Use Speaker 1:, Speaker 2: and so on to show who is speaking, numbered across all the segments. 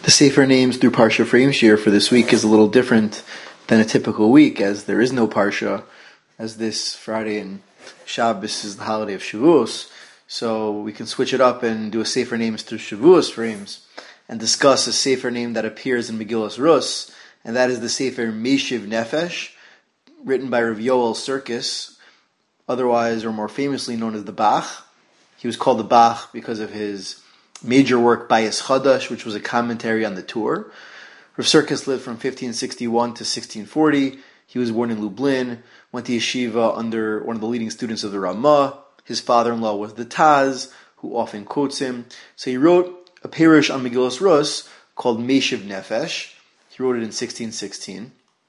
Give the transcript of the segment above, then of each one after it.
Speaker 1: The Sefer Names through Parsha Frame Shir for this week is a little different than a typical week, as there is no Parsha, as this Friday and Shabbos is the holiday of Shavuos. So we can switch it up and do a Sefer Names through Shavuos frames and discuss a Sefer name that appears in Megillas Rus, and that is the Sefer Meshiv Nefesh, written by Rav Yoel Sirkis, otherwise or more famously known as the Bach. He was called the Bach because of his major work Bayis Chadash, which was a commentary on the Torah. Rav Sirkis lived from 1561 to 1640. He was born in Lublin, went to yeshiva under one of the leading students of the Ramah. His father-in-law was the Taz, who often quotes him. So he wrote a perush on Megillas Rus called Meshiv Nefesh. He wrote it in 1616.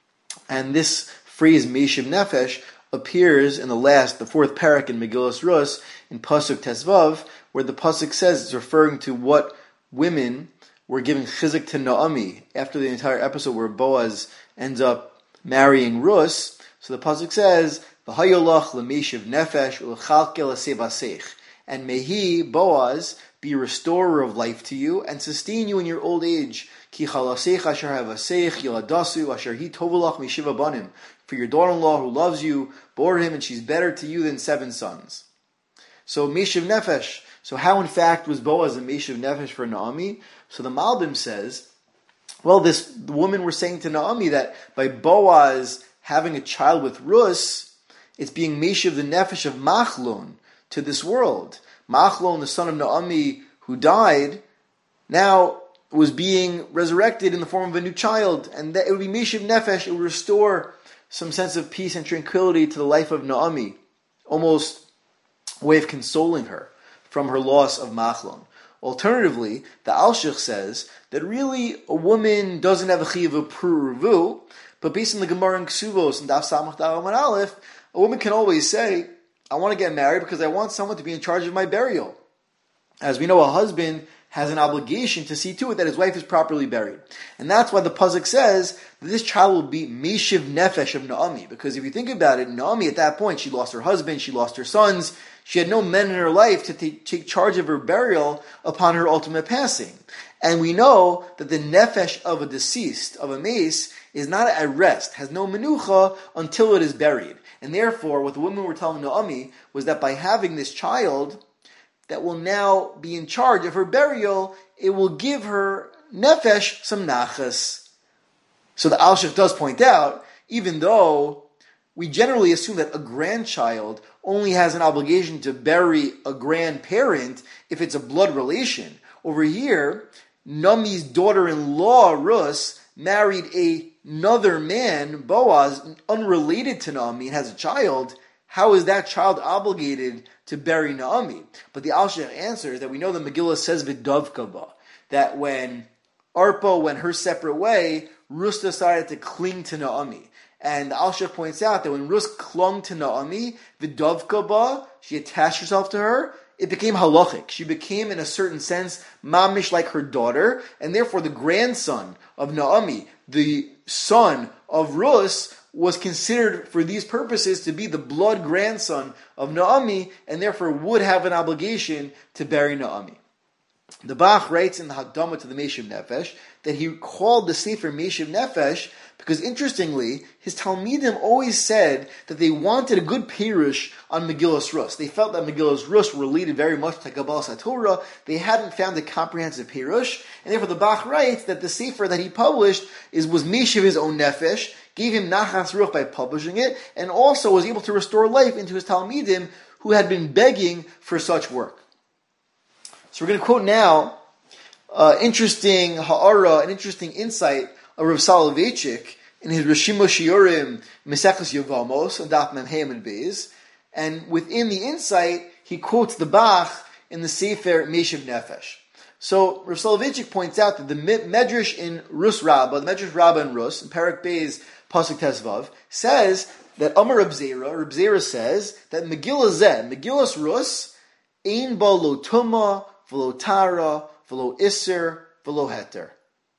Speaker 1: And this phrase Meshiv Nefesh appears in the fourth parak in Megillas Rus in Pasuk Tesvav, where the Pasuk says it's referring to what women were giving chizuk to Naomi after the entire episode where Boaz ends up marrying Rus. So the Pasuk says, V'hayolach l'meshiv nefesh u'lechalkel l'sevasech, and may he, Boaz, be a restorer of life to you and sustain you in your old age. Ki chalasech asher havasech yiladasu asher hi tovolach mishiva banim. For your daughter-in-law who loves you bore him, and she's better to you than 7 sons. So Meshiv Nefesh. So how in fact was Boaz a Meshiv Nefesh for Naomi? So the Malbim says, well, the woman were saying to Naomi that by Boaz having a child with Rus, it's being Meshiv the Nefesh of Machlon to this world. Machlon, the son of Naomi who died, now was being resurrected in the form of a new child, and that it would be Meshiv Nefesh. It would restore some sense of peace and tranquility to the life of Naomi, almost a way of consoling her from her loss of Machlon. Alternatively, the Alshich says that really a woman doesn't have a chiyuv of pruruvu, but based on the Gemara in Ksuvos and Daf Samach Daf Amud Aleph, a woman can always say, I want to get married because I want someone to be in charge of my burial. As we know, a husband has an obligation to see to it that his wife is properly buried. And that's why the Pasuk says that this child will be Meshiv Nefesh of Naomi. Because if you think about it, Naomi at that point, she lost her husband, she lost her sons, she had no men in her life to take charge of her burial upon her ultimate passing. And we know that the Nefesh of a deceased, of a mace, is not at rest, has no menucha until it is buried. And therefore, what the women were telling Naomi was that by having this child that will now be in charge of her burial, it will give her nefesh some nachas. So the Alshich does point out, even though we generally assume that a grandchild only has an obligation to bury a grandparent if it's a blood relation, over here, Naomi's daughter-in-law, Rus, married another man, Boaz, unrelated to Naomi, and has a child. How is that child obligated to bury Naomi? But the Alshich answers that we know the Megillah says v'davka, that when Arpa went her separate way, Rus decided to cling to Naomi. And the Alshich points out that when Rus clung to Naomi, v'davka, she attached herself to her, it became halachic. She became, in a certain sense, mamish like her daughter, and therefore the grandson of Naomi, the son of Rus, was considered for these purposes to be the blood grandson of Naomi, and therefore would have an obligation to bury Naomi. The Bach writes in the Hakdama to the Meshiv Nefesh that he called the Sefer Meshiv Nefesh because, interestingly, his Talmidim always said that they wanted a good perush on Megillas Rus. They felt that Megillas Rus related very much to Kabbalas HaTorah. They hadn't found a comprehensive perush, and therefore the Bach writes that the Sefer that he published was Meshiv his own Nefesh, gave him Nachas Ruach by publishing it, and also was able to restore life into his Talmidim who had been begging for such work. So we're going to quote now interesting ha'ara, an interesting insight of Rav Soloveitchik in his Rishimo Shiurim Meseches Yevamos on Daf Mem Hey and Beis, and within the insight he quotes the Bach in the Sefer Meshiv Nefesh. So Rav Soloveitchik points out that the Medrash in Rus Rabbah, the Medrash Rabbah in Rus, in Perek Beis Pasuk Tesvav, says that Amar Reb Zera says that Megillas Rus, Ein ba lo tuma, v'lo tara, v'lo iser, v'lo heter.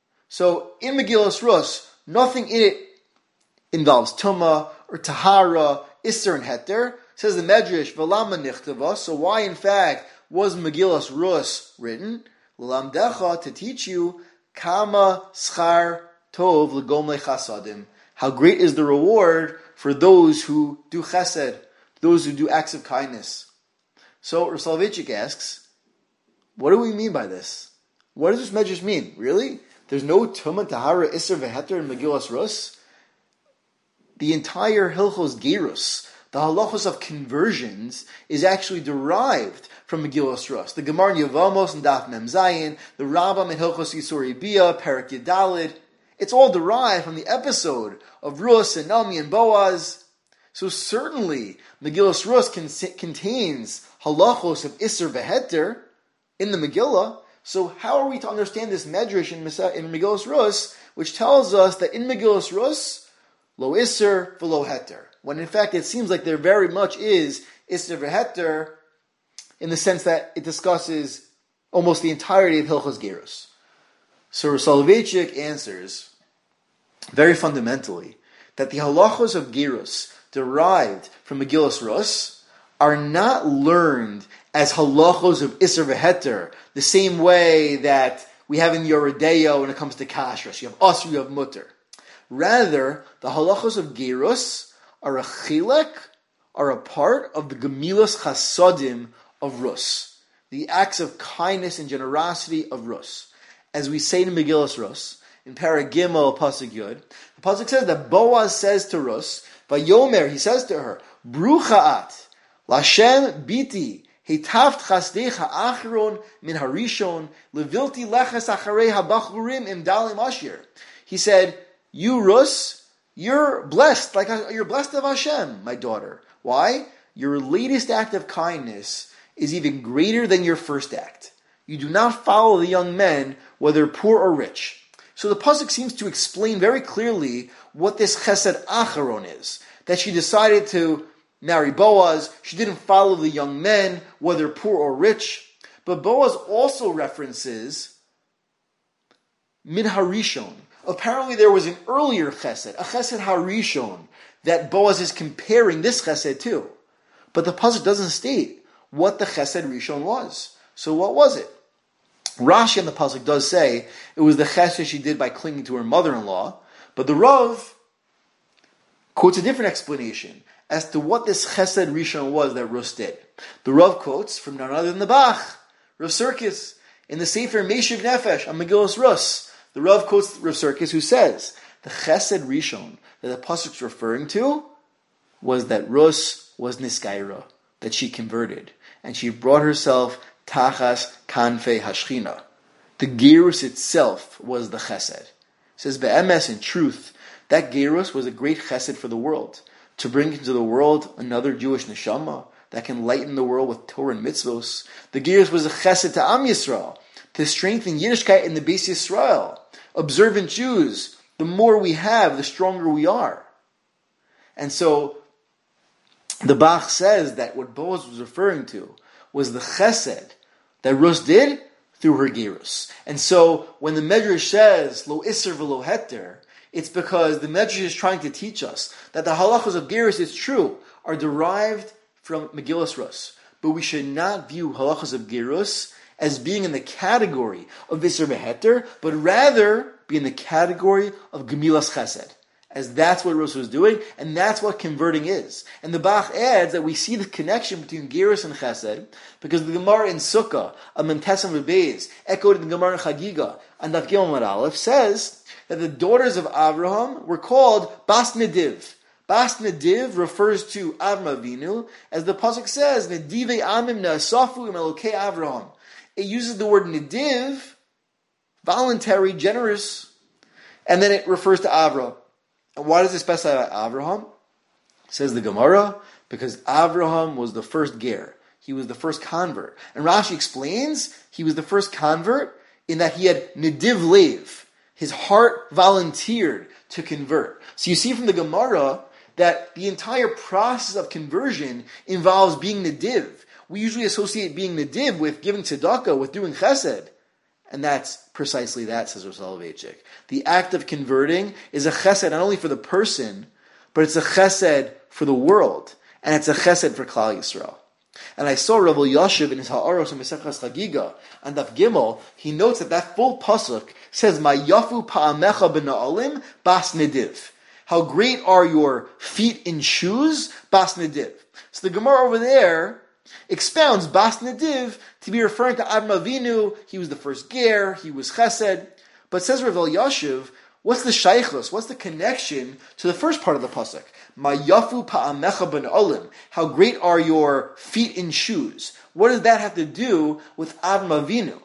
Speaker 1: So in Megillas Rus, nothing in it involves tuma or tahara, iser, and heter. Says the Medrash, v'lama nichtava. So why, in fact, was Megillas Rus written? L'lamdecha, to teach you Kama schar tov l'gomlei chasadim. How great is the reward for those who do chesed, those who do acts of kindness. So Rav Soloveitchik asks, what do we mean by this? What does this medrash mean? Really? There's no Tumah, Tahara, Isser, Veheter in Megillas Rus? The entire Hilchos Gerus, the halachos of conversions, is actually derived from Megillas Rus. The Gemara in Yevamos and Daf Mem Zayin, the Rambam in Hilchos Yisuri Bia, Perak Yedalid, it's all derived from the episode of Rus and Naomi and Boaz. So certainly, Megillas Rus contains halachos of Isser Veheter in the Megillah. So how are we to understand this medrash in Megillas Rus, which tells us that in Megillas Rus, lo Isser v'lo Heter, when in fact it seems like there very much is Isser v'Heter, in the sense that it discusses almost the entirety of Hilchos Gerus. So Rav Soloveitchik answers, very fundamentally, that the halachos of Gerus derived from Megillas Rus are not learned as halachos of Isser v'Heter, the same way that we have in Yoredeya when it comes to Kashrus. You have Asr, you have Mutter. Rather, the halachos of Gerus are a chilek, are a part of the Gemilas Chasadim of Rus, the acts of kindness and generosity of Rus. As we say in Megillas Rus, in Parag Gimel, Pasuk Yud, the Pasuk says that Boaz says to Rus, Vayomer, he says to her, Brucha at, Lashem biti, Hetaft chasdecha achron min harishon, levilti leches acharei habachurim im dalim ashir. He said, you Rus, you're blessed, like you're blessed of Hashem, my daughter. Why? Your latest act of kindness is even greater than your first act. You do not follow the young men, whether poor or rich. So the pasuk seems to explain very clearly what this chesed acharon is. That she decided to marry Boaz. She didn't follow the young men, whether poor or rich. But Boaz also references min harishon. Apparently there was an earlier chesed, a chesed harishon, that Boaz is comparing this chesed to. But the pasuk doesn't state what the chesed rishon was. So what was it? Rashi in the pasuk does say it was the chesed she did by clinging to her mother-in-law, but the Rav quotes a different explanation as to what this chesed rishon was that Rus did. The Rav quotes from none other than the Bach, Rav Sirkis, in the Sefer Meshiv Nefesh on Megillas Rus. The Rav quotes Rav Sirkis, who says the chesed rishon that the pasuk is referring to was that Rus was niskaira, that she converted, and she brought herself tachas kanfei hashchina. The gerus itself was the chesed. It says be'emes, in truth, that gerus was a great chesed for the world, to bring into the world another Jewish neshama that can lighten the world with Torah and mitzvos. The gerus was a chesed to Am Yisrael, to strengthen Yiddishkeit in the Beis Yisrael. Observant Jews, the more we have, the stronger we are. And so the Bach says that what Boaz was referring to was the chesed that Rus did through her gerus. And so when the Medrash says lo isser v'lo heter, it's because the Medrash is trying to teach us that the halachos of gerus, it's true, are derived from Megillas Rus. But we should not view halachos of gerus as being in the category of isser v'heter, but rather be in the category of gemilas chesed, as that's what Rus was doing, and that's what converting is. And the Bach adds that we see the connection between gerus and chesed, because the Gemara in Sukkah, a Mentesam Beis, echoed in the Gemara in Chagiga, and Daf Gimel Amud Aleph, says that the daughters of Avraham were called Bas Nediv. Bas Nediv refers to Avram Avinu, as the pasuk says, Nedivei Amim Ne'asafu Im Elokei Avraham. It uses the word Nediv, voluntary, generous, and then it refers to Avraham. And why does it specify Avraham? Says the Gemara, because Avraham was the first ger. He was the first convert. And Rashi explains he was the first convert in that he had Nediv Lev. His heart volunteered to convert. So you see from the Gemara that the entire process of conversion involves being Nediv. We usually associate being Nediv with giving tzedakah, with doing chesed. And that's precisely that, says Rav Soloveitchik. The act of converting is a chesed not only for the person, but it's a chesed for the world. And it's a chesed for Klal Yisrael. And I saw Rav Yashiv in his Ha'aros and Mesechas Chagiga, and Daf Gimel, he notes that full pasuk says, "Ma yafu pa'amecha b'na'alim bas nediv." How great are your feet in shoes, bas nediv. So the Gemara over there expounds bas nediv to be referring to Avram Avinu. He was the first ger, he was chesed. But says Rav Elyashiv, what's the shaychus? What's the connection to the first part of the pasuk? Ma yafu pa'amecha b'na'alim. How great are your feet in shoes? What does that have to do with Avram Avinu?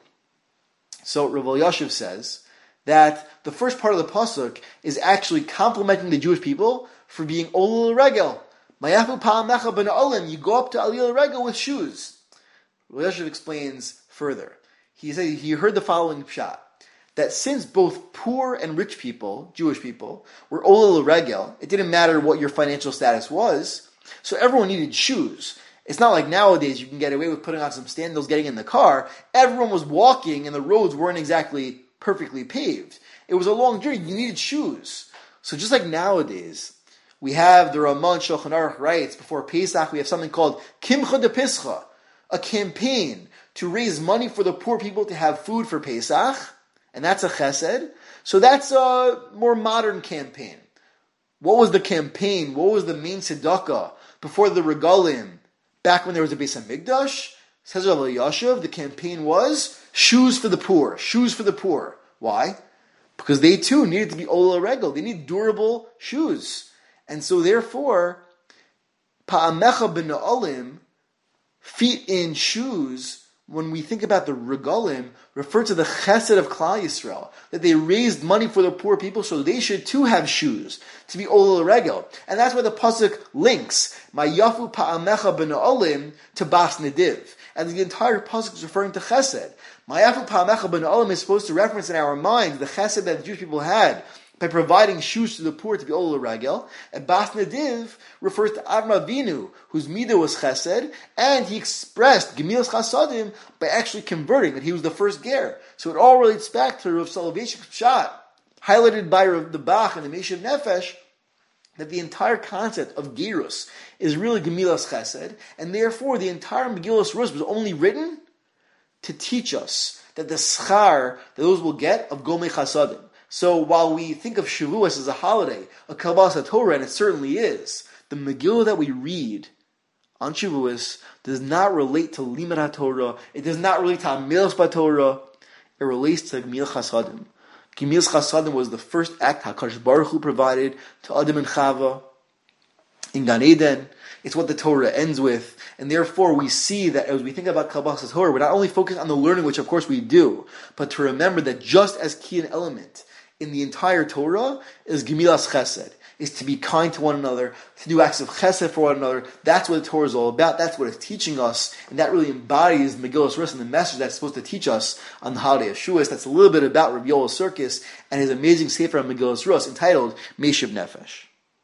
Speaker 1: So Rav Elyashiv says that the first part of the pasuk is actually complimenting the Jewish people for being olul regel. Ma yafu pa'amecha b'na'alim. You go up to alil regel with shoes. Rav Elyashiv explains further. He said he heard the following pshat, that since both poor and rich people, Jewish people, were olul regel, it didn't matter what your financial status was, so everyone needed shoes. It's not like nowadays you can get away with putting on some sandals, getting in the car. Everyone was walking and the roads weren't exactly perfectly paved. It was a long journey. You needed shoes. So just like nowadays, we have the Raman Shulchan Aruch writes, before Pesach we have something called Kimcha de Pischa, a campaign to raise money for the poor people to have food for Pesach. And that's a chesed. So that's a more modern campaign. What was the campaign? What was the main tzedakah before the regalim? Back when there was a Beis Hamikdash, says Rav Elyashiv, the campaign was shoes for the poor. Shoes for the poor. Why? Because they too needed to be olul regel. They need durable shoes. And so therefore, pa'amecha b'na'alim, feet in shoes, when we think about the regalim, refer to the chesed of Klal Yisrael, that they raised money for the poor people, so they should too have shoes to be olul regel, and that's why the pasuk links Ma yafu pa'amecha b'na'alim to bas nediv, and the entire pasuk is referring to chesed. Ma yafu pa'amecha b'na'alim is supposed to reference in our minds the chesed that the Jewish people had by providing shoes to the poor to be olul regel, and bas nediv refers to Avram Avinu, whose midah was chesed, and he expressed gemilas chasadim by actually converting, that he was the first ger. So it all relates back to Rav Soloveitchik's pshat, highlighted by the Bach and the Meshiv Nefesh, that the entire concept of gerus is really gemilas chesed, and therefore the entire Megillas Rus was only written to teach us that the schar that those will get of gomei chasadim. So while we think of Shavuos as a holiday, a Kabbalas Torah, and it certainly is, the Megillah that we read on Shavuos does not relate to Limud HaTorah. It does not relate to Amilas BaTorah. It relates to Gemilas Chasadim. Gemilas Chasadim was the first act HaKadosh Baruch Hu provided to Adam and Chava in Gan Eden. It's what the Torah ends with. And therefore we see that as we think about Kabbalas Torah, we're not only focused on the learning, which of course we do, but to remember that just as key an element in the entire Torah is Gemilas Chesed, is to be kind to one another, to do acts of Chesed for one another. That's what the Torah is all about. That's what it's teaching us, and that really embodies Megillas Rus and the message that's supposed to teach us on the holiday of Shavuos. That's a little bit about Rabbi Yoel Sirkis and his amazing sefer on Megillas Rus entitled Meshiv Nefesh.